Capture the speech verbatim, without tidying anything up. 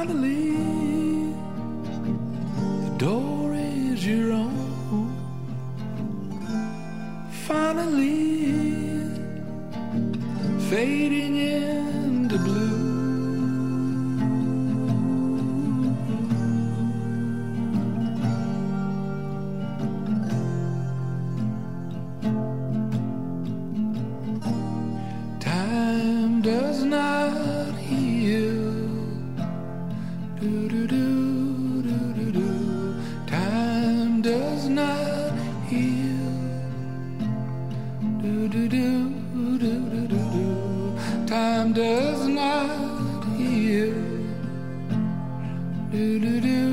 Finally, the door is your own. Finally, fading into blue. Time does not heal. Do do do do do do. Time does not heal. Do do do do do do do. Time does not heal. Do do do.